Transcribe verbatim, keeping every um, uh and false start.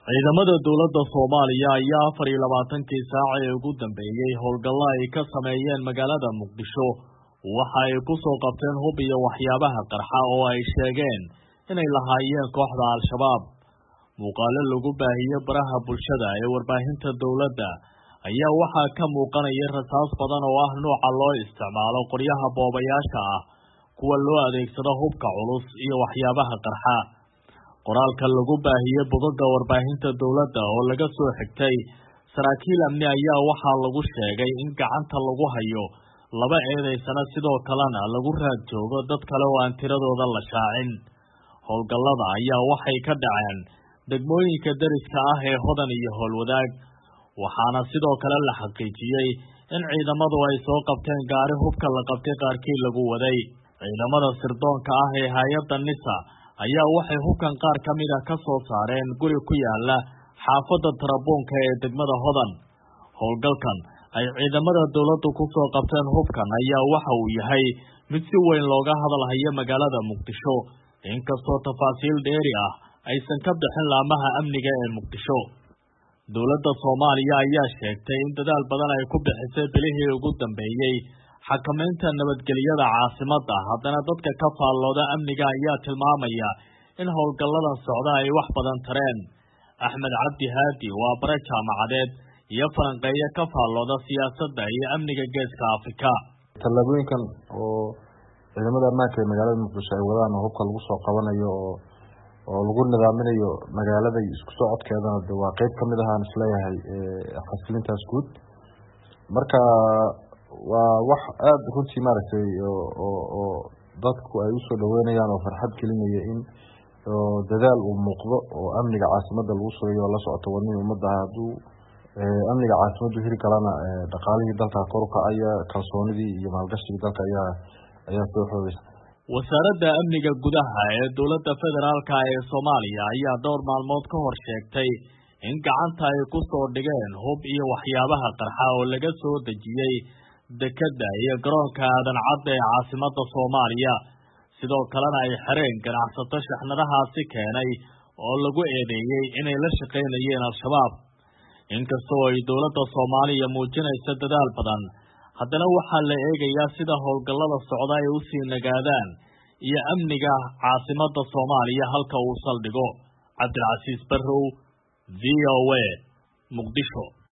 ciidamada dowladda Soomaaliya ayaa afar iyo labaatan-kii saac ee ugu dambeeyay howlgalla ay ka sameeyeen magaalada Muqdisho waxa ay ku soo qabteen hub iyo waxyaabaha qarxa oo ay sheegeen inay lahaayeen kooxda Al-Shabaab. Muuqaalo lagu baahiyay baraha bulshada ee warbaahinta dowladda ayaa waxaa ka muuqanaya rasaas badan oo ah nooca loo isticmaalo qoryaha boobayaasha ah kuwa loo adeegsado hubka culus iyo waxyaabaha qarxa. qoraalka lagu baahiyay bogagga warbaahinta dowladda oo laga soo xigtay saraakiil amni ayaa waxaa lagu sheegay in gacanta lagu hayo laba eedaysana sidoo kalena lagu raad joogo dad kale oo aan tiradooda la shaacin. howlgallada ayaa waxay ka dhaceen degmooyinka deriska ah ee Hodan iyo Howlwadaag, waxaana sidoo kale la xaqiijiyay in ciidamadu ay soo qabteen gaari hubka la qabtay qaarkii lagu waday. ciidamada sirdoonka ah ee hay'adda NISA ayaa waxay hubkan qaar ka mid ah ka soo saareen guri ku yaala xaafadda Tarabuunka ee degmada Hodan. howlgalkan ay ciidamada dowladdu ku soo qabteen hubkan ayaa waxa uu yahay mid si weyn looga hadalhayo magaalada Muqdisho, inkastoo tafaasiil dheeri ah aysan ka bixin laamaha amniga ee Muqdisho. dowladda Soomaaliya ayaa sheegtay in dadaal badan ay ku bixisay bilihii ugu dambeeyay xakamaynta nabadgelyada caasimadda, haddana dadka ka faallooda amniga ayaa tilmaamaya in howlgalladan socda ay wax badan tareen. Axmed Cabdi Haadi waa bare jaamacadeed iyo falanqeeye ka faallooda siyaasadda iyo amniga Geeska Afrika. Tallaabooyinkan oo ciidamada ammaanka ee magaalada Muqdisho ay wadaan oo hubka lagu soo qabanayo oo oo lagu nidaaminayo magaalada isku socodkeedana waa qayb ka mid ah aan isleeyahay ee xasilintaas guud. marka waa wax aad runtii maaragtay oo oo dadku ay u soo dhaweynayaan oo farxad gelinaya in oo dadaal uu muuqdo oo amniga caasimadda lagu sugayo la socoto wadnii ummadda hadduu amniga caasimaddu hiri kalena dhaqaalihii dalka kor u kacaya, kalsoonidii iyo maalgashigii dalka ayaa ayaa soo xoogaysa. wasaaradda amniga gudaha ee dowladda federaalka ee Soomaaliya ayaa dhowr maalmood ka hor sheegtay in gacanta ay ku soo dhigeen hub iyo waxyaabaha qarxa oo laga soo dejiyay dekedda iyo garoonka aadan cadde ee caasimadda Soomaaliya. sidoo kalena ay xireen ganacsato shaxnadahaasi keenay oo lagu eedeeyay inay la shaqaynayeen Al-Shabaab. inkastoo ay dowladda Soomaaliya muujinayso dadaal badan, haddana waxaa la eegayaa sida howlgallada socda ay u sii nagaadaan iyo amniga caasimadda Soomaaliya halka uu saldhigo. Cabdilcasiis Barrow, V O A, Muqdisho.